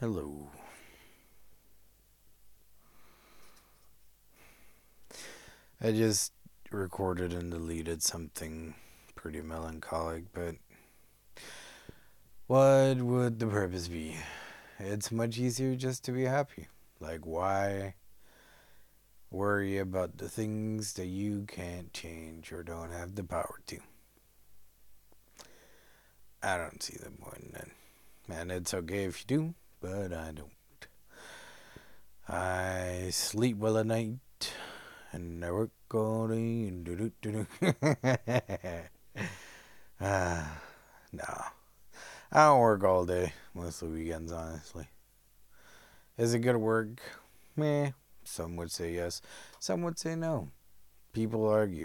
Hello. I just recorded and deleted something pretty melancholic, but what would the purpose be? It's much easier just to be happy. Like, why worry about the things that you can't change or don't have the power to? I don't see the point in it. And it's okay if you do, but I don't. I sleep well at night and I work all day and do. No. I don't work all day, mostly weekends, honestly. Is it good work? Meh. Some would say yes, some would say no. People argue.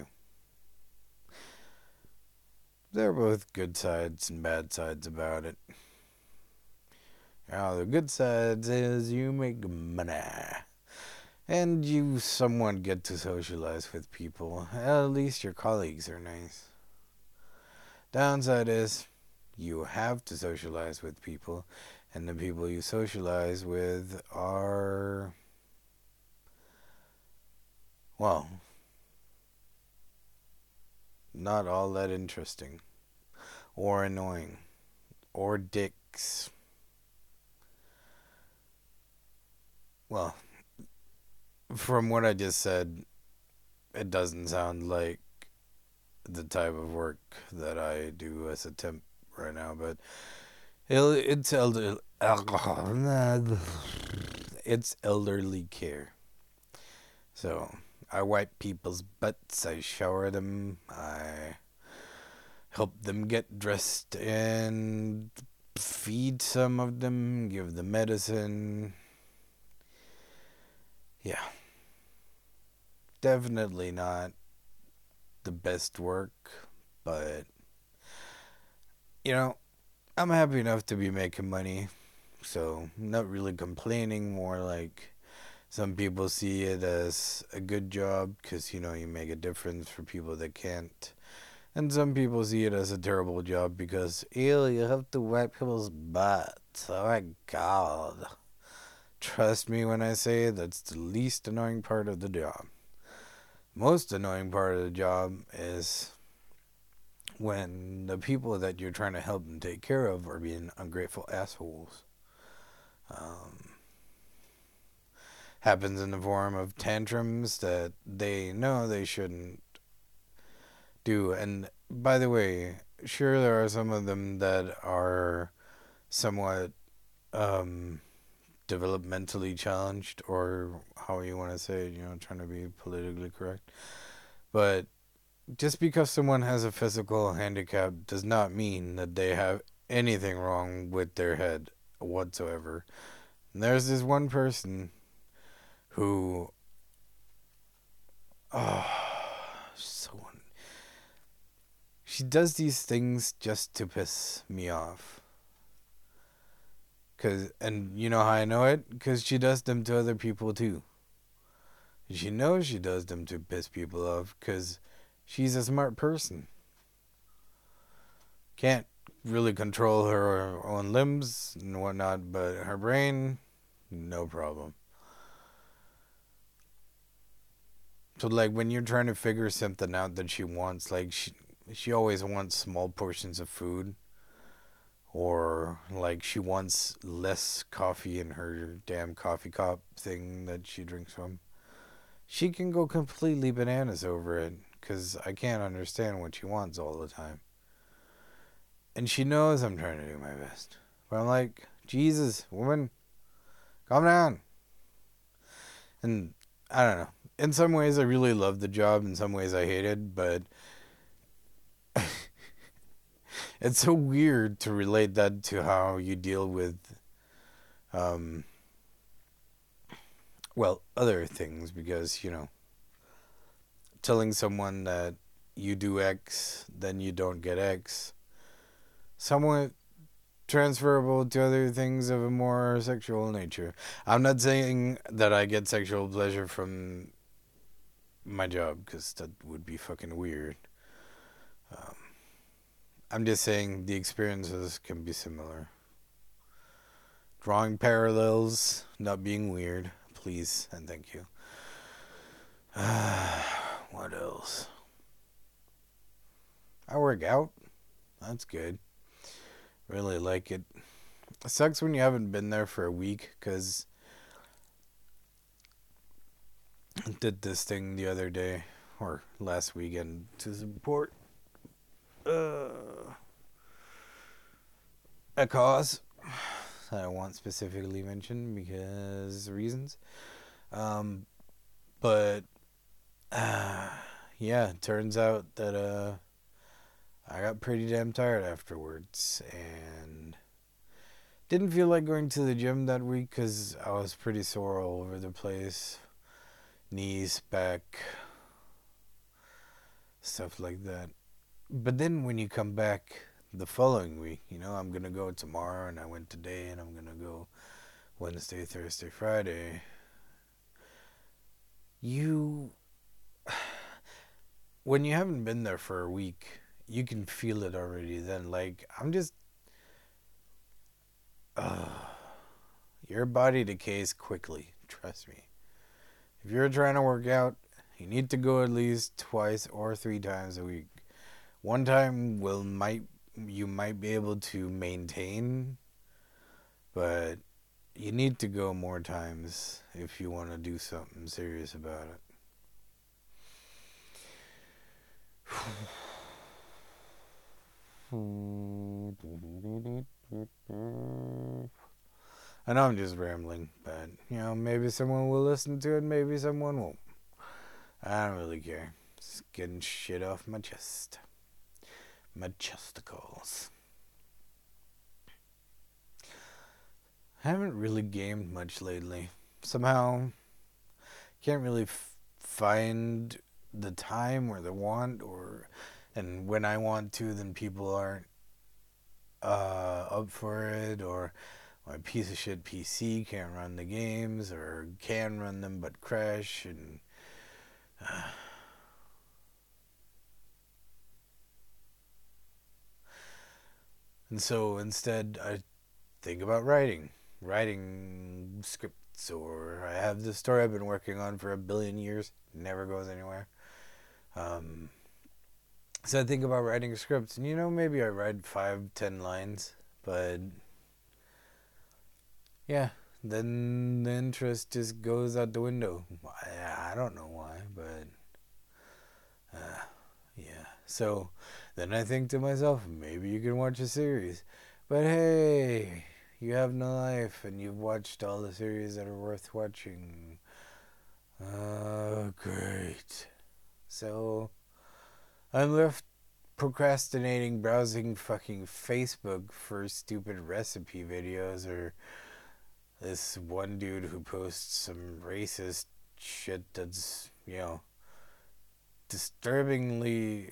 There are both good sides and bad sides about it. Now, the good sides is you make money. And you somewhat get to socialize with people. At least your colleagues are nice. Downside is you have to socialize with people, and the people you socialize with are, well, not all that interesting, or annoying, or dicks. Well, from what I just said, it doesn't sound like the type of work that I do as a temp right now, but it's it's elderly care. So I wipe people's butts, I shower them, I help them get dressed and feed some of them, give them medicine. Yeah, definitely not the best work, but you know, I'm happy enough to be making money, so not really complaining, more like some people see it as a good job because you make a difference for people that can't. And some people see it as a terrible job because, ew, you have to wipe people's butts. Oh my god. Trust me when I say that's the least annoying part of the job. Most annoying part of the job is when the people that you're trying to help and take care of are being ungrateful assholes. Um, Happens in the form of tantrums that they know they shouldn't do. And by the way, sure, there are some of them that are somewhat um, developmentally challenged, or how you want to say it, trying to be politically correct. But just because someone has a physical handicap does not mean that they have anything wrong with their head whatsoever. And there's this one person who, oh, so she does these things just to piss me off. And you know how I know it? Because she does them to other people too. She knows she does them to piss people off because she's a smart person. Can't really control her own limbs and whatnot, but her brain, no problem. So, like, when you're trying to figure something out that she wants, like, she always wants small portions of food, or, like, she wants less coffee in her damn coffee cup thing that she drinks from. She can go completely bananas over it because I can't understand what she wants all the time. And she knows I'm trying to do my best. But I'm like, Jesus, woman, calm down. And I don't know. In some ways, I really love the job. In some ways, I hate it. But it's so weird to relate that to how you deal with, um, well, other things. Because, telling someone that you do X, then you don't get X, somewhat transferable to other things of a more sexual nature. I'm not saying that I get sexual pleasure from my job because that would be fucking weird. Um, I'm just saying the experiences can be similar. drawing parallels, not being weird, please and thank you. What else? I work out. That's good. Really like it. It sucks when you haven't been there for a week, because I did this thing the other day, or last weekend, to support a cause that I won't specifically mention because reasons. Um, but yeah, it turns out that I got pretty damn tired afterwards and didn't feel like going to the gym that week because I was pretty sore all over the place. Knees, back, stuff like that. But then when you come back the following week, I'm going to go tomorrow and I went today and I'm going to go Wednesday, Thursday, Friday. When you haven't been there for a week, you can feel it already then. Like, your body decays quickly, trust me. If you're trying to work out, you need to go at least twice or 3 times a week. One time you might be able to maintain, but you need to go more times if you want to do something serious about it. I know I'm just rambling, but maybe someone will listen to it, maybe someone won't. I don't really care. Just getting shit off my chest. My chesticles. I haven't really gamed much lately. Somehow, can't really find the time or the want, and when I want to, then people aren't up for it, or my piece of shit PC can't run the games, or can run them but crash, and so instead I think about writing scripts, or I have this story I've been working on for a billion years, never goes anywhere. So I think about writing scripts, and maybe I write 5-10 lines, but yeah, then the interest just goes out the window. I don't know why, but yeah. So then I think to myself, maybe you can watch a series. But hey, you have no life and you've watched all the series that are worth watching. Great. So I'm left procrastinating browsing fucking Facebook for stupid recipe videos, or this one dude who posts some racist shit that's, disturbingly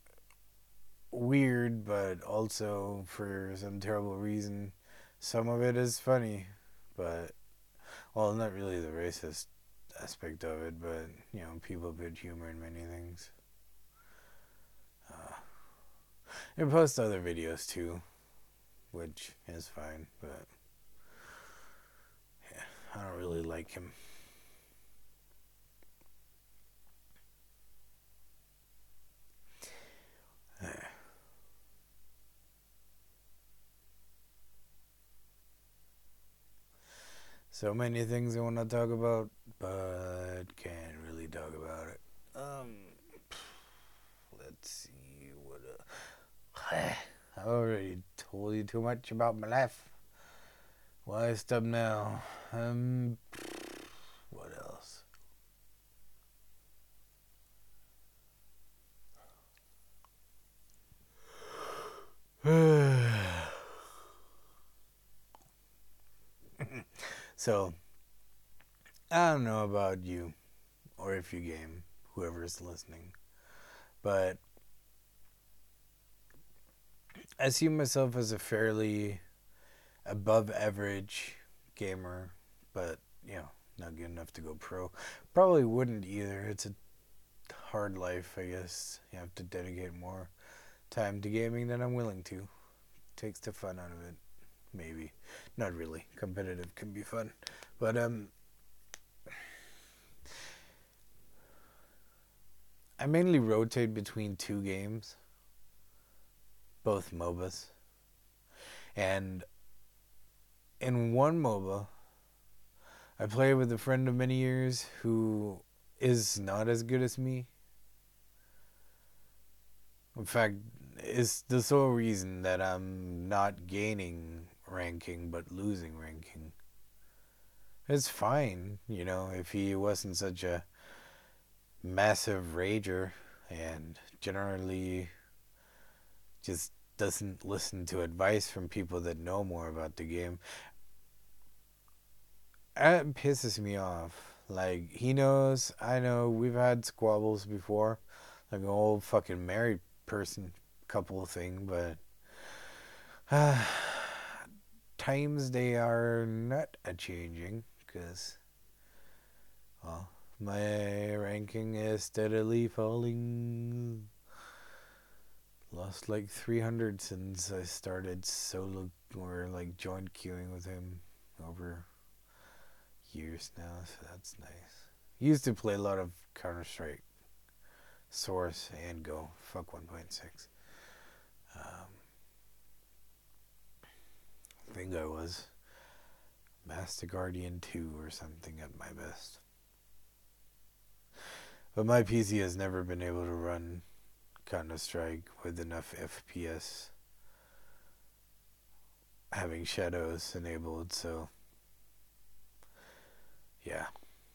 weird, but also for some terrible reason. Some of it is funny, but, well, not really the racist aspect of it, but, people put humor in many things. And post other videos too, which is fine, but yeah, I don't really like him. So many things I want to talk about, but can't really talk about it. Let's see what. I already told you too much about my life. Why stop now? What else? So, I don't know about you, or if you game, whoever's listening, but I see myself as a fairly above average gamer, but, not good enough to go pro. Probably wouldn't either. It's a hard life, I guess. You have to dedicate more time to gaming than I'm willing to. Takes the fun out of it. maybe. Not really. Competitive can be fun. But I mainly rotate between two games, both MOBAs. And in one MOBA, I play with a friend of many years who is not as good as me. In fact, is the sole reason that I'm not gaining ranking but losing ranking. It's fine, if he wasn't such a massive rager and generally just doesn't listen to advice from people that know more about the game. That pisses me off. Like, he knows, I know, we've had squabbles before. Like an old fucking married person couple thing, but times they are not a changing because, well, my ranking is steadily falling. Lost like 300 since I started solo or like joint queuing with him over years now, so that's nice. Used to play a lot of Counter Strike, Source, and Go. Fuck 1.6. I think I was Master Guardian 2 or something at my best. But my PC has never been able to run Counter Strike with enough FPS, having shadows enabled, so yeah.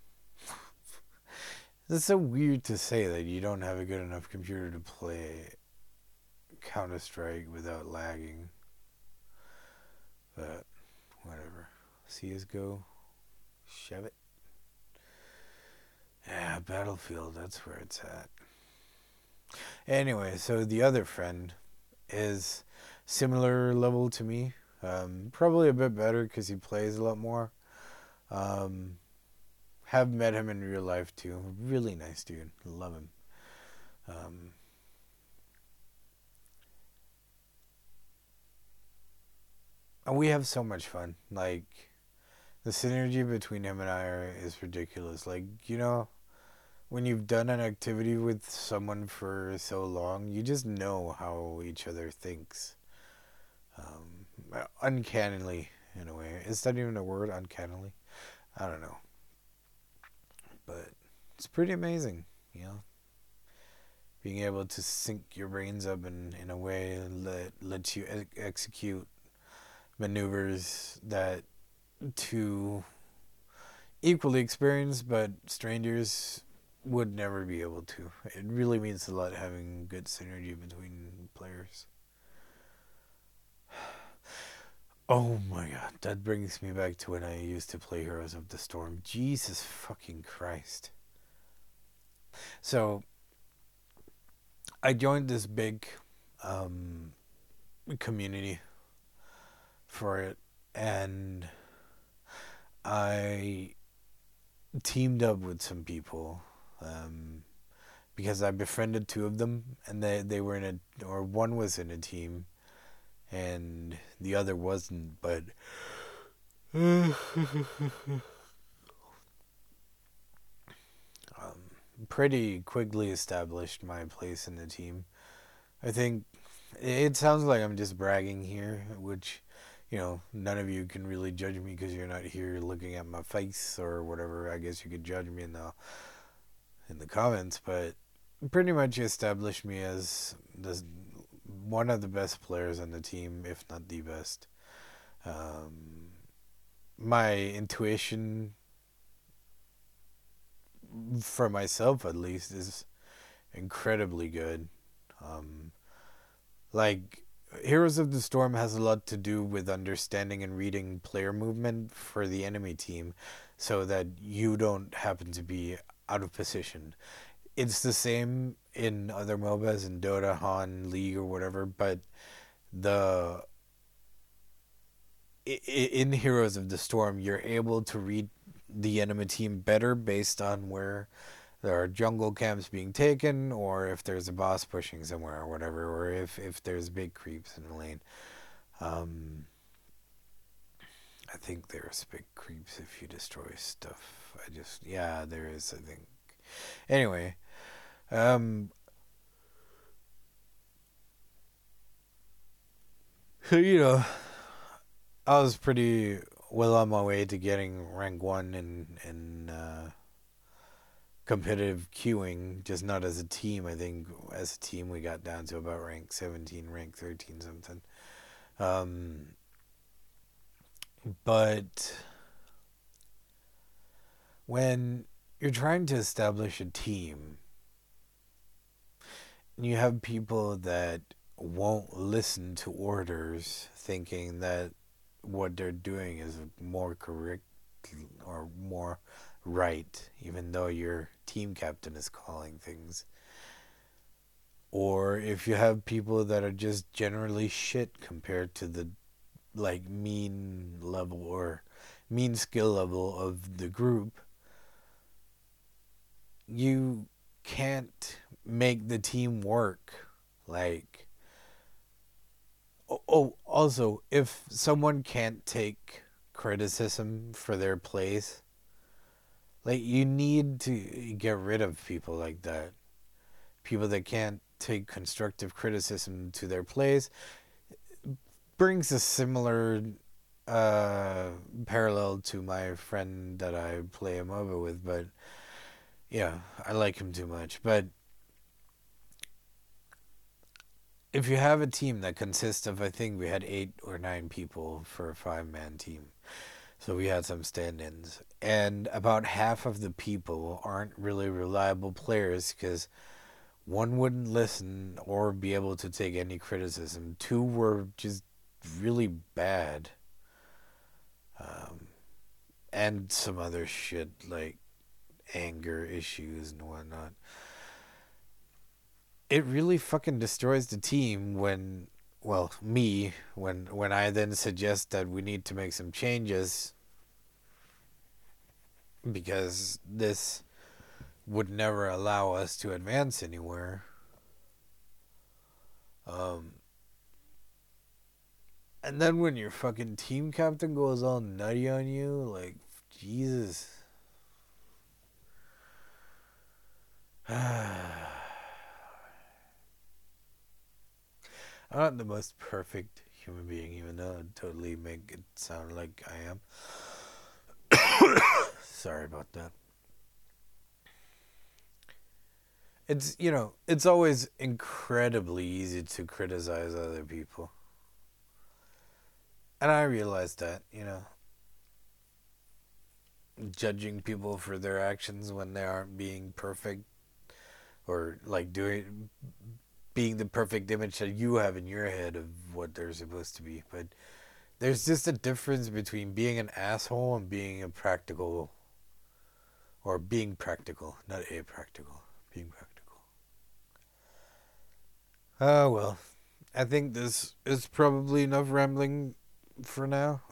It's so weird to say that you don't have a good enough computer to play Counter Strike without lagging. But whatever. CSGO, shove it. Yeah, Battlefield, that's where it's at. Anyway, so the other friend is similar level to me. Probably a bit better because he plays a lot more. Um, have met him in real life too. Really nice dude. Love him. Um, and we have so much fun. Like, the synergy between him and is ridiculous. Like, when you've done an activity with someone for so long, you just know how each other thinks. Uncannily, in a way. Is that even a word, uncannily? I don't know. But it's pretty amazing, being able to sync your brains up in a way that lets you execute maneuvers that two equally experienced but strangers would never be able to. It really means a lot having good synergy between players. Oh my god, that brings me back to when I used to play Heroes of the Storm. Jesus fucking Christ. So, I joined this big um, community for it, and I teamed up with some people because I befriended two of them, and they were in a, or one was in a team, and the other wasn't, but pretty quickly established my place in the team. I think it sounds like I'm just bragging here, which, none of you can really judge me because you're not here looking at my face or whatever. I guess you could judge me in the comments, but pretty much established me as one of the best players on the team, if not the best. My intuition, for myself at least, is incredibly good. Um, like, Heroes of the Storm has a lot to do with understanding and reading player movement for the enemy team so that you don't happen to be out of position. It's the same in other MOBAs, in Dota, Han, League, or whatever, but the in Heroes of the Storm, you're able to read the enemy team better based on where there are jungle camps being taken, or if there's a boss pushing somewhere or whatever, or if there's big creeps in the lane. Um, I think there's big creeps if you destroy stuff. Yeah, there is, I think. Anyway, um, so, I was pretty well on my way to getting rank 1 in competitive queuing, just not as a team. I think as a team we got down to about rank 17, rank 13 something. Um, but when you're trying to establish a team and you have people that won't listen to orders, thinking that what they're doing is more correct or more right, even though your team captain is calling things. Or if you have people that are just generally shit compared to the like mean level or mean skill level of the group, you can't make the team work. Like, also, if someone can't take criticism for their plays, like, you need to get rid of people like that. People that can't take constructive criticism to their plays brings a similar uh, parallel to my friend that I play a MOBA with, but yeah, I like him too much. But if you have a team that consists of, I think we had 8 or 9 people for a 5-man team, so we had some stand-ins, and about half of the people aren't really reliable players because one wouldn't listen or be able to take any criticism. 2 were just really bad, um, and some other shit like anger issues and whatnot. It really fucking destroys the team when, well, me, when I then suggest that we need to make some changes because this would never allow us to advance anywhere. Um, and then when your fucking team captain goes all nutty on you, like, Jesus. I'm not the most perfect human being, even though I'd totally make it sound like I am. Sorry about that. It's always incredibly easy to criticize other people. And I realize that, judging people for their actions when they aren't being perfect or like being the perfect image that you have in your head of what they're supposed to be. But there's just a difference between being an asshole and being a practical, or being practical, not a practical, being practical. Oh, well. I think this is probably enough rambling for now.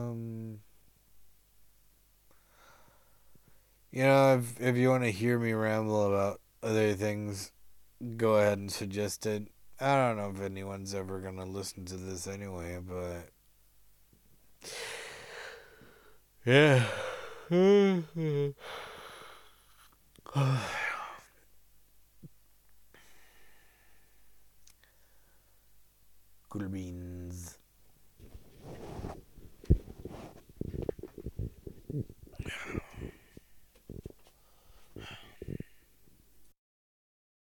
If you want to hear me ramble about other things, go ahead and suggest it. I don't know if anyone's ever gonna listen to this anyway, but yeah. Cool beans.